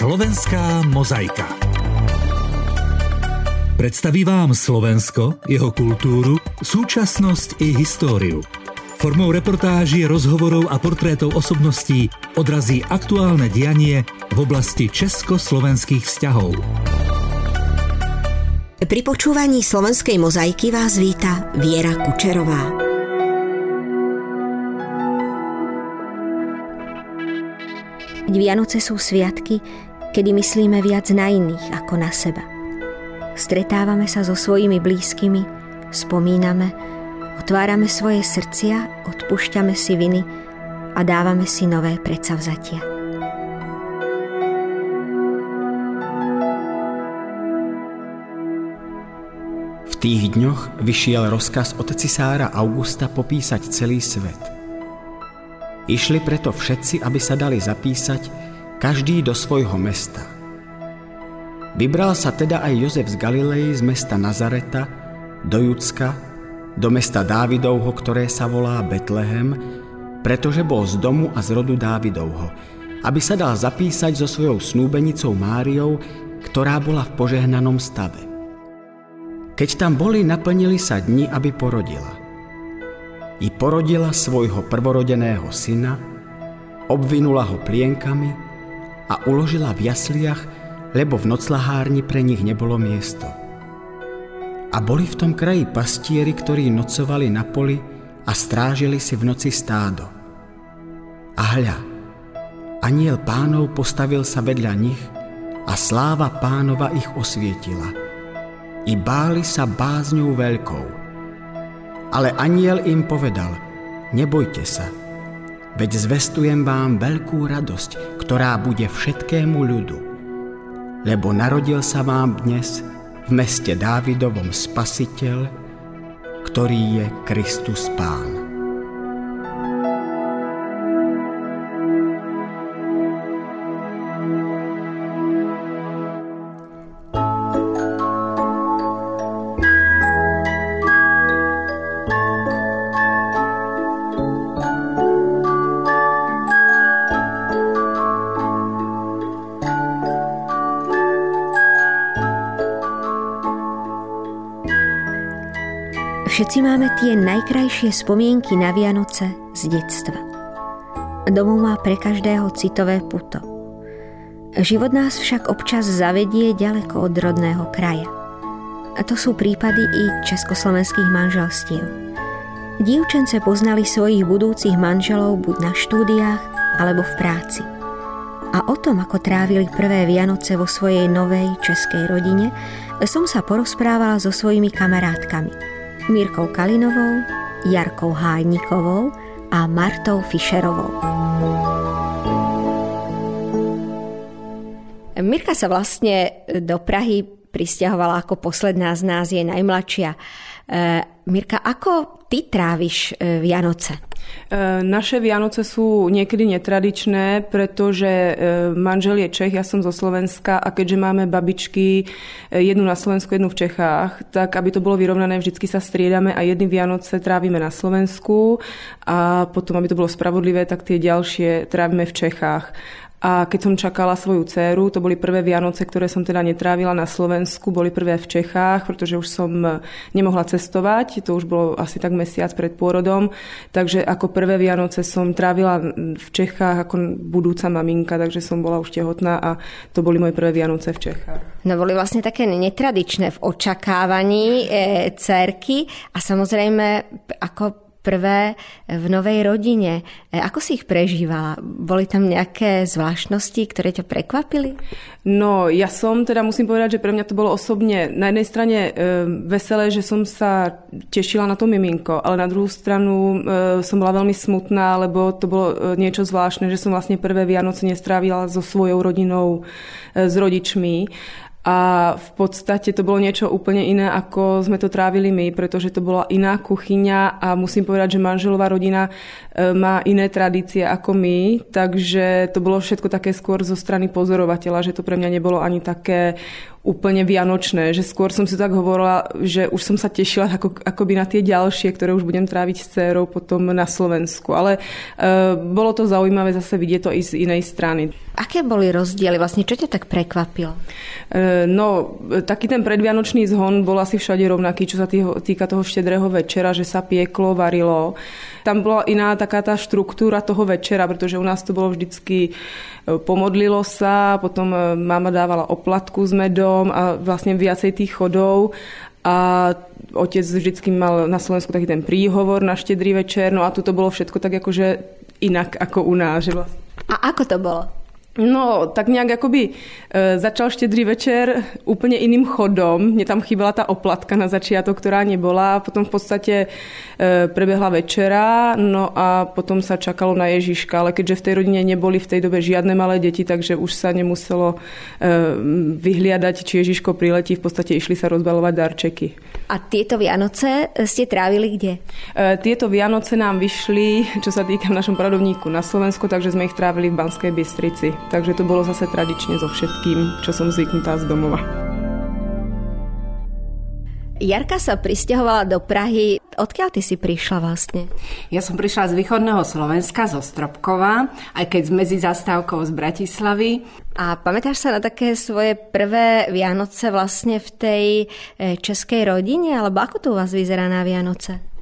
Slovenská mozaika. Predstaví vám Slovensko, jeho kultúru, súčasnosť i históriu. Formou reportáží, rozhovorov a portrétov osobností odrazí aktuálne dianie v oblasti československých vzťahov. Pri počúvaní Slovenskej mozaiky vás víta Viera Kučerová. Vianoce sú sviatky, kedy myslíme viac na iných ako na seba. Stretávame sa so svojimi blízkymi, spomíname, otvárame svoje srdcia, odpúšťame si viny a dávame si nové predsavzatia. V tých dňoch vyšiel rozkaz od cisára Augusta popísať celý svet. Išli preto všetci, aby sa dali zapísať, každý do svojho mesta. Vybral sa teda aj Jozef z Galilei z mesta Nazareta do Judska, do mesta Dávidovho, ktoré sa volá Betlehem, pretože bol z domu a z rodu Dávidovho, aby sa dal zapísať so svojou snúbenicou Máriou, ktorá bola v požehnanom stave. Keď tam boli, naplnili sa dni, aby porodila. I porodila svojho prvorodeného syna, obvinula ho plienkami a uložila v jasliach, lebo v noclahárni pre nich nebolo miesto. A boli v tom kraji pastieri, ktorí nocovali na poli a strážili si v noci stádo. A hľa, anjel Pánov postavil sa vedľa nich a sláva Pánova ich osvietila. I báli sa bázňou veľkou. Ale anjel im povedal, nebojte sa, veď zvestujem vám veľkú radosť, ktorá bude všetkému ľudu. Lebo narodil sa vám dnes v meste Dávidovom Spasiteľ, ktorý je Kristus Pán. Všetci máme tie najkrajšie spomienky na Vianoce z detstva. Domov má pre každého citové puto. Život nás však občas zavedie ďaleko od rodného kraja. A to sú prípady i československých manželstiev. Dievčence poznali svojich budúcich manželov buď na štúdiách alebo v práci. A o tom, ako trávili prvé Vianoce vo svojej novej českej rodine, som sa porozprávala so svojimi kamarátkami Mirkou Kalinovou, Jarkou Hájnikovou a Martou Fischerovou. Mirka sa vlastne do Prahy prisťahovala ako posledná z nás, je najmladšia. Mirka, ako ty tráviš Vianoce? Naše Vianoce sú niekedy netradičné, pretože manžel je Čech, ja som zo Slovenska a keďže máme babičky, jednu na Slovensku, jednu v Čechách, tak aby to bolo vyrovnané, vždycky sa striedame a jedny Vianoce trávime na Slovensku a potom, aby to bolo spravodlivé, tak tie ďalšie trávime v Čechách. A keď som čakala svoju dcéru, to boli prvé Vianoce, ktoré som teda netrávila na Slovensku, boli prvé v Čechách, pretože už som nemohla cestovať, to už bolo asi tak mesiac pred pôrodom, takže ako prvé Vianoce som trávila v Čechách ako budúca maminka, takže som bola už tehotná a to boli moje prvé Vianoce v Čechách. No boli vlastne také netradičné v očakávaní dcérky a samozrejme ako prvé v novej rodine. Ako si ich prežívala? Boli tam nejaké zvláštnosti, ktoré ťa prekvapili? No, ja som teda musím povedať, že pre mňa to bolo osobne na jednej strane veselé, že som sa tešila na to miminko, ale na druhú stranu som bola veľmi smutná, lebo to bolo niečo zvláštne, že som vlastne prvé Vianoce nestrávila so svojou rodinou, s rodičmi. A v podstate to bolo niečo úplne iné, ako sme to trávili my, pretože to bola iná kuchyňa a musím povedať, že manželová rodina má iné tradície ako my, takže to bolo všetko také skôr zo strany pozorovateľa, že to pre mňa nebolo ani také úplne vianočné, že skôr som si tak hovorila, že už som sa tešila akoby na tie ďalšie, ktoré už budem tráviť s dcérou potom na Slovensku. Ale bolo to zaujímavé zase vidieť to i z inej strany. Aké boli rozdiely? Vlastne čo ťa tak prekvapilo? No, taký ten predvianočný zhon bol asi všade rovnaký, čo sa týka toho štedrého večera, že sa pieklo, varilo. Tam bola iná taká tá štruktúra toho večera, pretože u nás to bolo vždycky pomodlilo sa, potom mama dávala oplatku s medom a vlastne viacej tých chodov a otec vždycky mal na Slovensku taký ten príhovor na štedrý večer, no a tu to bolo všetko tak akože inak ako u nás. Že vlastne... A ako to bolo? No, tak nejak akoby začal štedrý večer úplne iným chodom. Mne tam chýbala tá oplatka na začiatok, ktorá nebola. Potom v podstate prebehla večera, no a potom sa čakalo na Ježiška. Ale keďže v tej rodine neboli v tej dobe žiadne malé deti, takže už sa nemuselo vyhliadať, či Ježiško priletí. V podstate išli sa rozbalovať darčeky. A tieto Vianoce ste trávili kde? Tieto Vianoce nám vyšli, čo sa týka v našom poradovníku na Slovensku, takže sme ich trávili v Banskej Bystrici. Takže to bolo zase tradične so všetkým, čo som zvyknutá z domova. Jarka sa prisťahovala do Prahy. Odkiaľ ty si prišla vlastne? Ja som prišla z východného Slovenska, zo Stropkova, aj keď z medzi zastávkou z Bratislavy. A pamätáš sa na také svoje prvé Vianoce vlastne v tej českej rodine? Alebo ako to u vás vyzerá na Vianoce?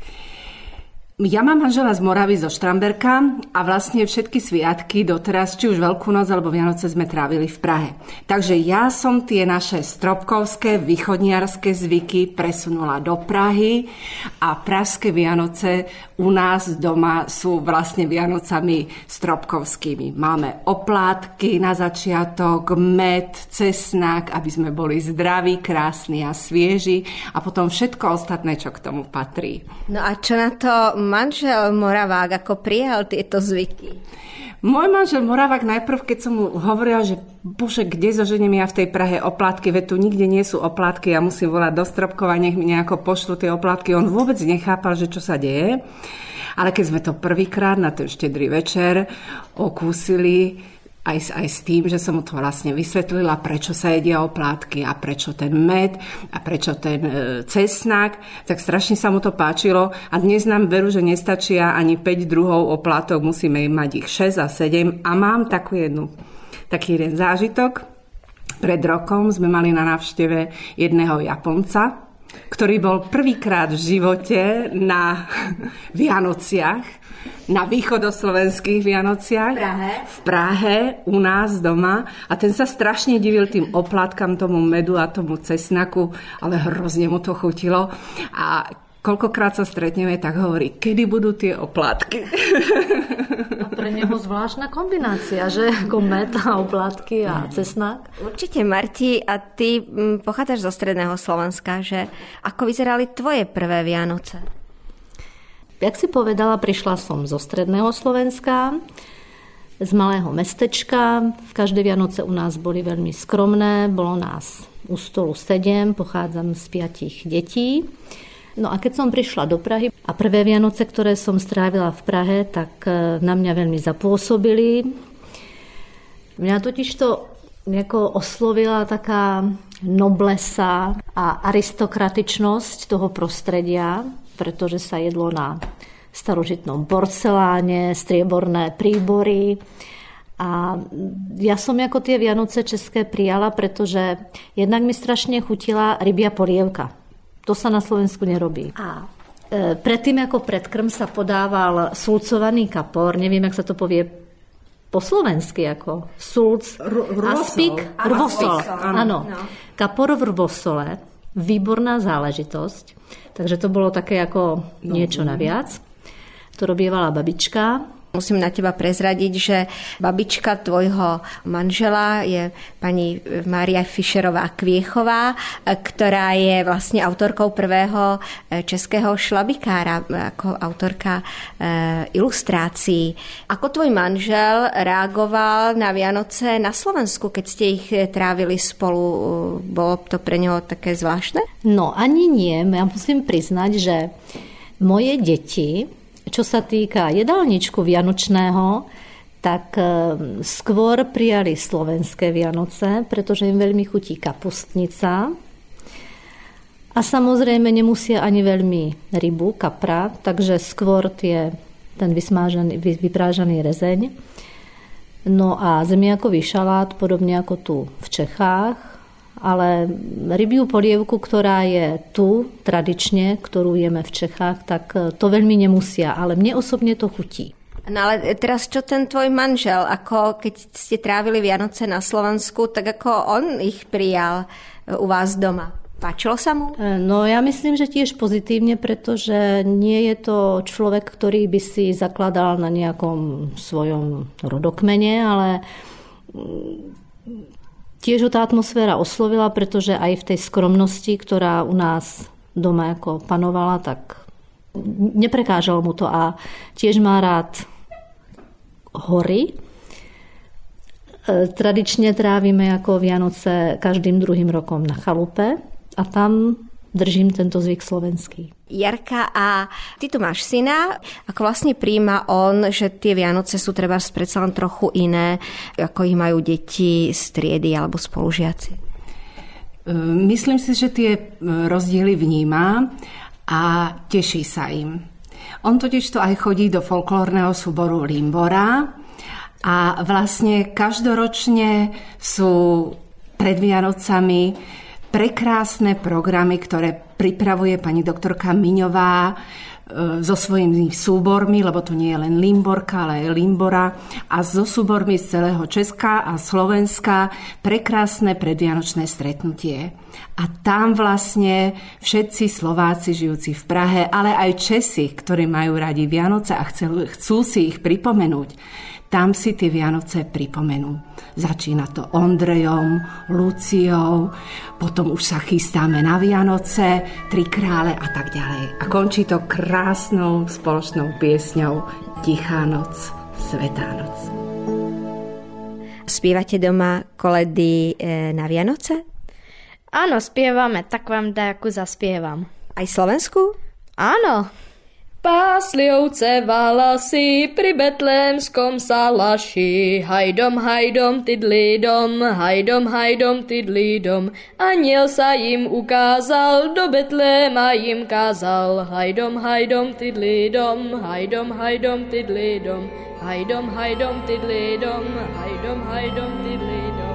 Ja mám manžela z Moravy, zo Štramberka a vlastne všetky sviatky doteraz, či už Veľkú noc alebo Vianoce sme trávili v Prahe. Takže ja som tie naše stropkovské, východniarské zvyky presunula do Prahy a pražské Vianoce u nás doma sú vlastne Vianocami stropkovskými. Máme oplátky na začiatok, med, cesnak, aby sme boli zdraví, krásni a svieži a potom všetko ostatné, čo k tomu patrí. No a čo na to manžel Moravák, ako prijal tieto zvyky? Môj manžel Moravák najprv, keď som mu hovorila, že bože, kde zoženiem ja v tej Prahe oplátky, veď tu nikde nie sú oplátky, ja musím volať do Stropkova, nech mi nejako pošlu tie oplátky. On vôbec nechápal, že čo sa deje. Ale keď sme to prvýkrát na ten štedrý večer okúsili, aj s tým, že som mu to vlastne vysvetlila, prečo sa jedia oplátky a prečo ten med a prečo ten cesnak, tak strašne sa mu to páčilo a dnes nám veru, že nestačia ani 5 druhov oplátok, musíme mať ich 6 a 7 a mám taký jeden zážitok. Pred rokom sme mali na návšteve jedného Japonca, ktorý bol prvýkrát v živote na Vianociach, na východoslovenských Vianociach v Prahe, u nás doma a ten sa strašne divil tým oplátkam, tomu medu a tomu cesnaku, ale hrozne mu to chutilo a koľkokrát sa stretneme, tak hovorí, kedy budú tie oplátky. A pre neho zvláštna kombinácia, že? Ako med a oplátky a cesnak. Určite, Marti, a ty pochádzaš zo stredného Slovenska, že ako vyzerali tvoje prvé Vianoce? Jak si povedala, prišla som zo stredného Slovenska, z malého mestečka. V každé Vianoce u nás boli veľmi skromné, bolo nás u stolu 7, pochádzam z 5 detí. No a keď som prišla do Prahy a prvé Vianoce, ktoré som strávila v Prahe, tak na mňa veľmi zapôsobili. Mňa totižto nejako oslovila taká noblesa a aristokratičnosť toho prostredia, pretože sa jedlo na starožitnom porceláne, strieborné príbory. A ja som ako tie Vianoce české prijala, pretože jednak mi strašne chutila rybia polievka. To sa na Slovensku nerobí. A predtým ako predkrm sa podával sulcovaný kapor, neviem, jak sa to povie po slovensky, ako sulc, aspik, rvosol. Áno, kapor v rvosole, výborná záležitosť. Takže to bolo také ako niečo naviac. To robievala babička. Musím na teba prezradiť, že babička tvojho manžela je pani Mária Fischerová Kviechová, ktorá je vlastne autorkou prvého českého šlabikára, ako autorka ilustrácií. Ako tvoj manžel reagoval na Vianoce na Slovensku, keď ste ich trávili spolu? Bolo to pre neho také zvláštne? No ani nie. Ja musím priznať, že moje deti, čo sa týka jedálničku vianočného, tak skôr prijali slovenské Vianoce, pretože im veľmi chutí kapustnica. A samozrejme nemusia ani veľmi rybu, kapra, takže skôr ten vyprážaný rezeň. No a zemiakový šalát, podobne ako tu v Čechách, ale rybiu polievku, ktorá je tu tradične, ktorú jeme v Čechách, tak to veľmi nemusia, ale mne osobne to chutí. No ale teraz čo ten tvoj manžel, ako keď ste trávili Vianoce na Slovensku, tak ako on ich prijal u vás doma? Páčilo sa mu? No ja myslím, že tiež pozitívne, pretože nie je to človek, ktorý by si zakladal na nejakom svojom rodokmene, ale tiež ho tá atmosféra oslovila, pretože aj v tej skromnosti, ktorá u nás doma ako panovala, tak neprekážalo mu to a tiež má rád hory. Tradične trávime ako Vianoce každým druhým rokom na chalupe a tam držím tento zvyk slovenský. Jarka, a ty tu máš syna, ako vlastne príjma on, že tie Vianoce sú treba predsa len trochu iné, ako ich majú deti z triedy alebo spolužiaci? Myslím si, že tie rozdiely vníma a teší sa im. On totiž to aj chodí do folklórneho súboru Limbora a vlastne každoročne sú pred Vianocami prekrásne programy, ktoré pripravuje pani doktorka Miňová so svojimi súbormi, lebo to nie je len Limborka, ale aj Limbora, a so súbormi z celého Česka a Slovenska prekrásne predvianočné stretnutie. A tam vlastne všetci Slováci žijúci v Prahe, ale aj Česi, ktorí majú radi Vianoce a chcú si ich pripomenúť, tam si tie Vianoce pripomenú. Začína to Ondrejom, Luciou, potom už sa chystáme na Vianoce, Tri krále a tak ďalej. A končí to krásnou spoločnou piesňou Tichá noc, Svätá noc. Spievate doma koledy na Vianoce? Áno, spievame, tak vám dajakú zaspievam. Aj Slovensku? Áno. Pásli ovce valasy pri betlémskom salaši. Hajdom, hajdom, tidlidom, hajdom, hajdom, tidlidom. Aniel sa im ukázal, do Betléma im kázal. Hajdom, hajdom, tidlidom, hajdom, hajdom, tidlidom. Hajdom, hajdom, tidlidom, hajdom, hajdom, tidlidom.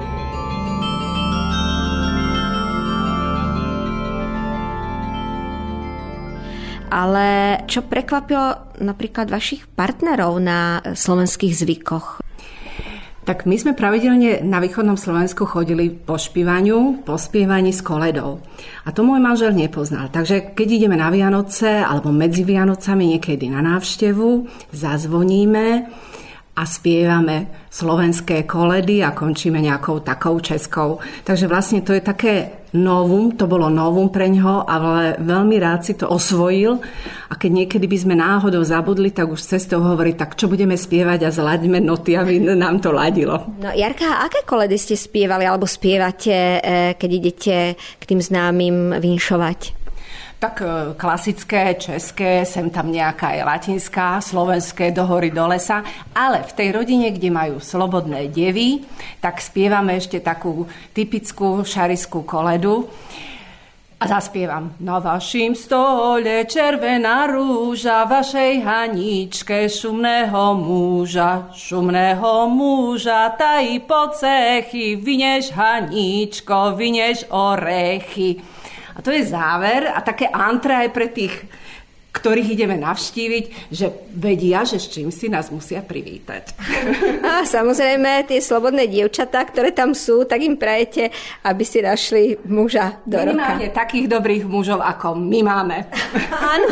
Ale čo prekvapilo napríklad vašich partnerov na slovenských zvykoch? Tak my sme pravidelne na východnom Slovensku chodili po spievaní s koledou. A to môj manžel nepoznal. Takže keď ideme na Vianoce alebo medzi Vianocami niekedy na návštevu, zazvoníme a spievame slovenské koledy a končíme nejakou takou českou. Takže vlastne to je také novum, to bolo novum pre ňoho, ale veľmi rád si to osvojil. A keď niekedy by sme náhodou zabudli, tak už cestou hovorí, tak čo budeme spievať a zlaďme noty, aby nám to ladilo. No Jarka, aké koledy ste spievali alebo spievate, keď idete k tým známym vinšovať? Tak klasické, české, sem tam nejaká aj latinská, slovenské, do hory, do lesa. Ale v tej rodine, kde majú slobodné devy, tak spievame ešte takú typickú šariskú koledu. A zaspievam. Na vašim stole červená rúža, vašej haničke šumného muža, tají po cechy, vynež haničko, vynež orechy. A to je záver a také antre aj pre tých, ktorých ideme navštíviť, že vedia, že s čím si nás musia privítať. A samozrejme, tie slobodné dievčatá, ktoré tam sú, tak im prajete, aby si našli muža do roka. Minimálne takých dobrých mužov, ako my máme. Áno.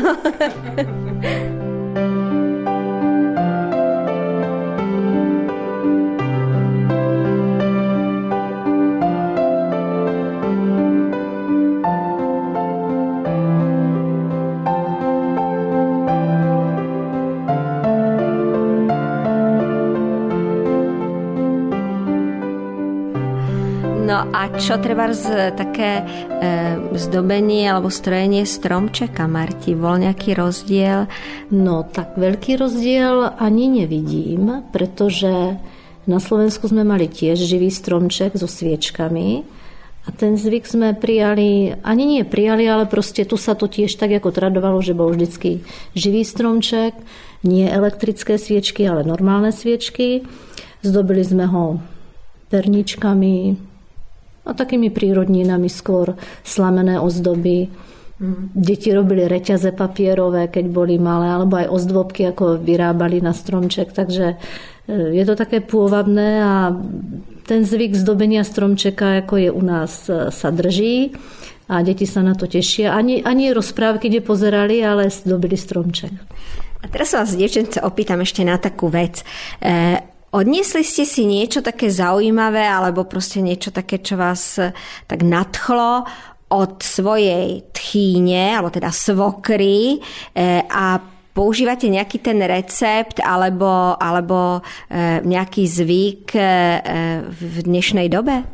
No a čo treba také zdobenie alebo strojenie stromčeka, Marti? Bol nejaký rozdiel? No tak veľký rozdiel ani nevidím, pretože na Slovensku sme mali tiež živý stromček so sviečkami a ten zvyk sme prijali, ani nie prijali, ale proste tu sa to tiež tak ako tradovalo, že bol vždycky živý stromček, nie elektrické sviečky, ale normálne sviečky. Zdobili sme ho perničkami a takými prírodninami, skôr slamené ozdoby. Deti robili reťaze papierové, keď boli malé, alebo aj ozdôbky, ako vyrábali na stromček, takže je to také pôvabné a ten zvyk zdobenia stromčeka, ako je u nás, sa drží a deti sa na to tešia. Ani rozprávky, kde pozerali, ale zdobili stromček. A teraz sa vás, dievčence, opýtam ešte na takú vec. Odniesli ste si niečo také zaujímavé alebo proste niečo také, čo vás tak nadchlo od svojej tchýne, alebo teda svokry a používate nejaký ten recept alebo nejaký zvyk v dnešnej dobe?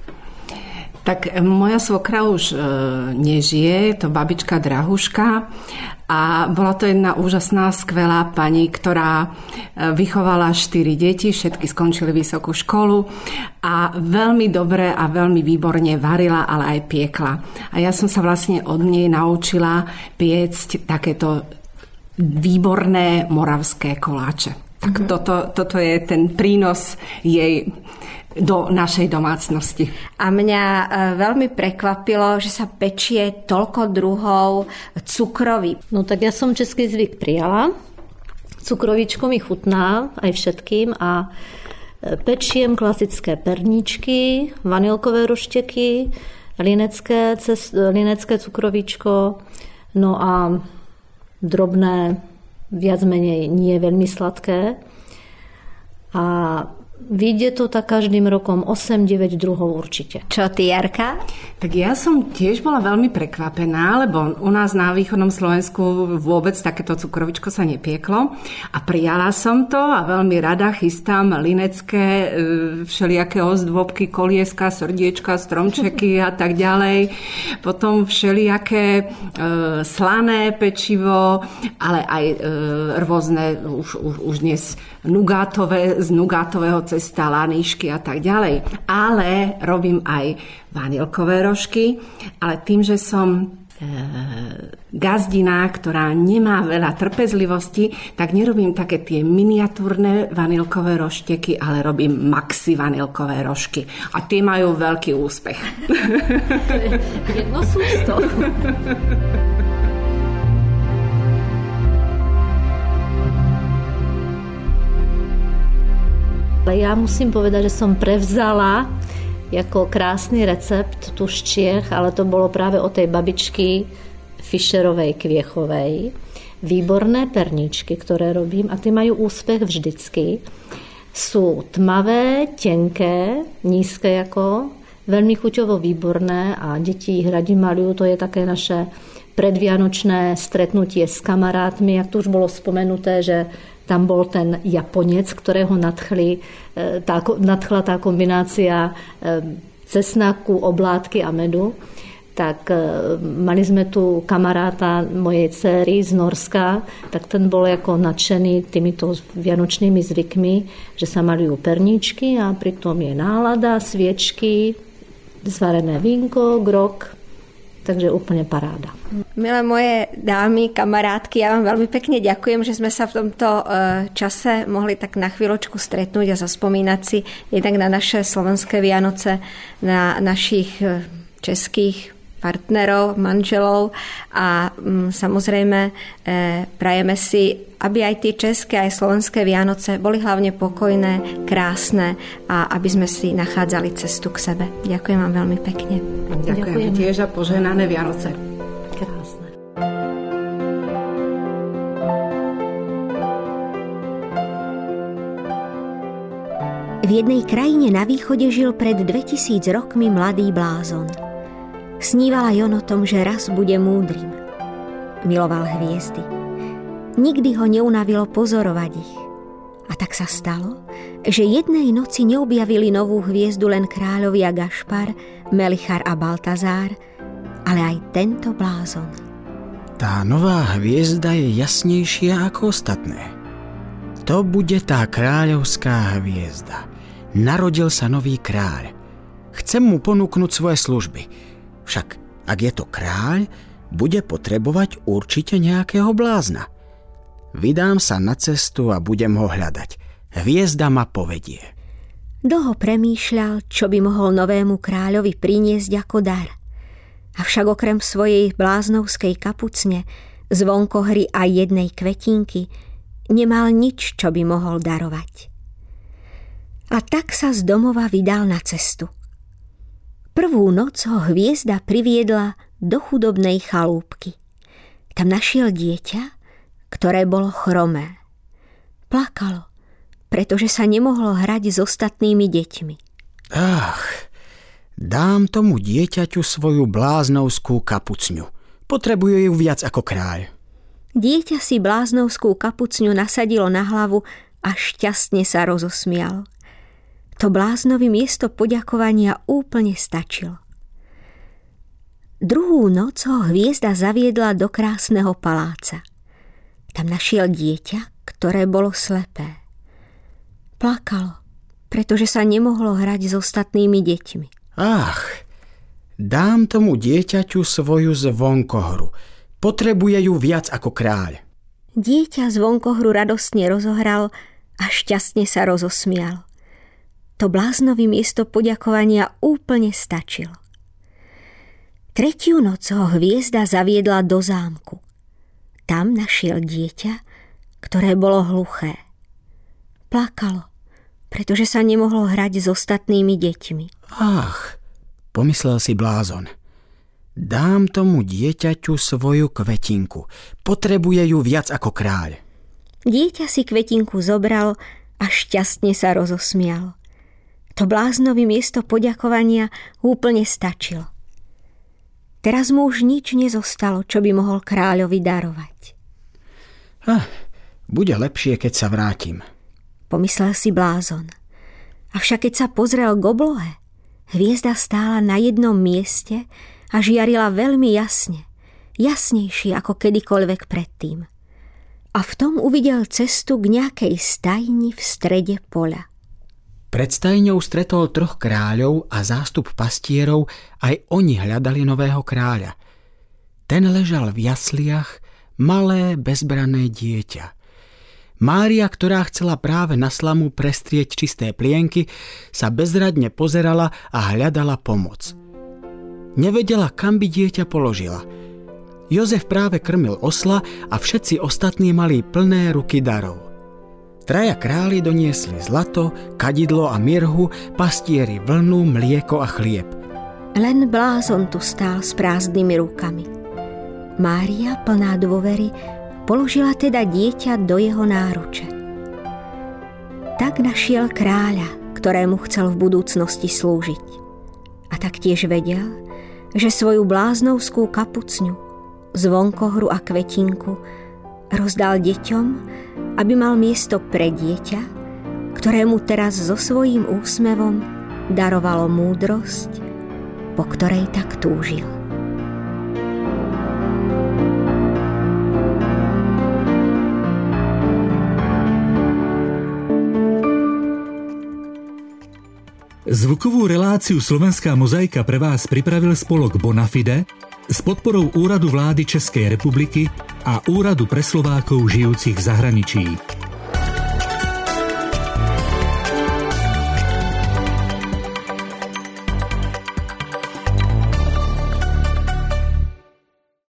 Tak moja svokra už nežije, je to babička Drahuška a bola to jedna úžasná, skvelá pani, ktorá vychovala 4 deti, všetky skončili vysokú školu a veľmi dobre a veľmi výborne varila, ale aj piekla. A ja som sa vlastne od nej naučila piecť takéto výborné moravské koláče. Tak toto je ten prínos jej do našej domácnosti. A mňa veľmi prekvapilo, že sa pečie toľko druhov cukroví. No tak ja som český zvyk prijala. Cukrovíčko mi chutná aj všetkým a pečiem klasické perničky, vanilkové rošteky, linecké cukrovíčko, no a drobné, viac menej nie veľmi sladké. A vyjde to tak každým rokom 8-9 druhov určite. Čo ty, Jarka? Tak ja som tiež bola veľmi prekvapená, lebo u nás na východnom Slovensku vôbec takéto cukrovičko sa nepieklo a prijala som to a veľmi rada chystám linecké všelijaké ozdôbky, kolieska, srdiečka, stromčeky a tak ďalej. Potom všelijaké slané pečivo, ale aj rôzne už dnes z nugátového cesta, laníšky a tak ďalej. Ale robím aj vanilkové rožky, ale tým, že som gazdina, ktorá nemá veľa trpezlivosti, tak nerobím také tie miniatúrne vanilkové rošteky, ale robím maxi vanilkové rožky. A tie majú veľký úspech. Jedno sústo. Ja musím povedať, že som prevzala ako krásny recept tu z Čiech, ale to bolo práve od tej babičky Fischerovej Kviechovej. Výborné perničky, ktoré robím a tie majú úspech vždycky. Sú tmavé, tenké, nízke ako, veľmi chuťovo výborné a deti ich radi malujú. To je také naše predvianočné stretnutie s kamarátmi. Jak tu už bolo spomenuté, že tam bol ten Japonec, ktorého nadchla tá kombinácia cesnaku, oblátky a medu. Tak mali sme tu kamaráta mojej dcery z Norska, tak ten bol ako nadšený týmito vianočnými zvykmi, že sa malujú perničky a pritom je nálada, sviečky, zvarené vínko, grog. Takže úplne paráda. Milé moje dámy, kamarátky, ja vám veľmi pekne ďakujem, že sme sa v tomto čase mohli tak na chvíľočku stretnúť a zaspomínať si jednak na naše slovenské Vianoce, na našich českých partnerov, manželov a samozrejme prajeme si, aby aj tie české, aj slovenské Vianoce boli hlavne pokojné, krásne a aby sme si nachádzali cestu k sebe. Ďakujem vám veľmi pekne. Ďakujem tiež a požehnané Vianoce. Krásne. V jednej krajine na východe žil pred 2000 rokmi mladý blázon. Sníval aj on o tom, že raz bude múdrym. Miloval hviezdy. Nikdy ho neunavilo pozorovať ich. A tak sa stalo, že jednej noci neobjavili novú hviezdu len kráľovia Gašpar, Melichar a Baltazár, ale aj tento blázon. Tá nová hviezda je jasnejšia ako ostatné. To bude tá kráľovská hviezda. Narodil sa nový kráľ. Chcem mu ponúknuť svoje služby. Však, ak je to kráľ, bude potrebovať určite nejakého blázna. Vydám sa na cestu a budem ho hľadať. Hviezda ma povedie. Dlho premýšľal, čo by mohol novému kráľovi priniesť ako dar. Avšak okrem svojej bláznovskej kapucne, zvonkohry a jednej kvetinky, nemal nič, čo by mohol darovať. A tak sa z domova vydal na cestu. Prvú noc ho hviezda priviedla do chudobnej chalúbky. Tam našiel dieťa, ktoré bolo chromé. Plakalo, pretože sa nemohlo hrať s ostatnými deťmi. Dám tomu dieťaťu svoju bláznovskú kapucňu. Potrebuje ju viac ako kráľ. Dieťa si bláznovskú kapucňu nasadilo na hlavu a šťastne sa rozosmialo. To bláznovi miesto poďakovania úplne stačilo. Druhú noc ho hviezda zaviedla do krásneho paláca. Tam našiel dieťa, ktoré bolo slepé. Plakalo, pretože sa nemohlo hrať s ostatnými deťmi. Dám tomu dieťaťu svoju zvonkohru. Potrebuje ju viac ako kráľ. Dieťa zvonkohru radostne rozohral a šťastne sa rozosmial. To bláznovi miesto poďakovania úplne stačilo. Tretiu noc ho hviezda zaviedla do zámku. Tam našiel dieťa, ktoré bolo hluché. Plakalo, pretože sa nemohlo hrať s ostatnými deťmi. Pomyslel si blázon. Dám tomu dieťaťu svoju kvetinku. Potrebuje ju viac ako kráľ. Dieťa si kvetinku zobral a šťastne sa rozosmial. To bláznovi miesto poďakovania úplne stačilo. Teraz mu už nič nezostalo, čo by mohol kráľovi darovať. Bude lepšie, keď sa vrátim, pomyslel si blázon. Avšak keď sa pozrel k oblohe, hviezda stála na jednom mieste a žiarila veľmi jasne, jasnejšie ako kedykoľvek predtým. A v tom uvidel cestu k nejakej stajni v strede poľa. Pred stajňou stretol 3 kráľov a zástup pastierov, aj oni hľadali nového kráľa. Ten ležal v jasliach, malé bezbranné dieťa. Mária, ktorá chcela práve na slamu prestrieť čisté plienky, sa bezradne pozerala a hľadala pomoc. Nevedela, kam by dieťa položila. Jozef práve krmil osla a všetci ostatní mali plné ruky darov. 3 králi doniesli zlato, kadidlo a mirhu, pastieri vlnu, mlieko a chlieb. Len blázon tu stál s prázdnymi rukami. Mária, plná dôvery, položila teda dieťa do jeho náruče. Tak našiel kráľa, ktorému chcel v budúcnosti slúžiť. A taktiež vedel, že svoju bláznovskú kapucňu, zvonkohru a kvetinku rozdal deťom, aby mal miesto pre dieťa, ktorému teraz so svojím úsmevom darovalo múdrosť, po ktorej tak túžil. Zvukovú reláciu Slovenská mozaika pre vás pripravil spolok Bonafide s podporou Úradu vlády Českej republiky a Úradu pre Slovákov žijúcich v zahraničí.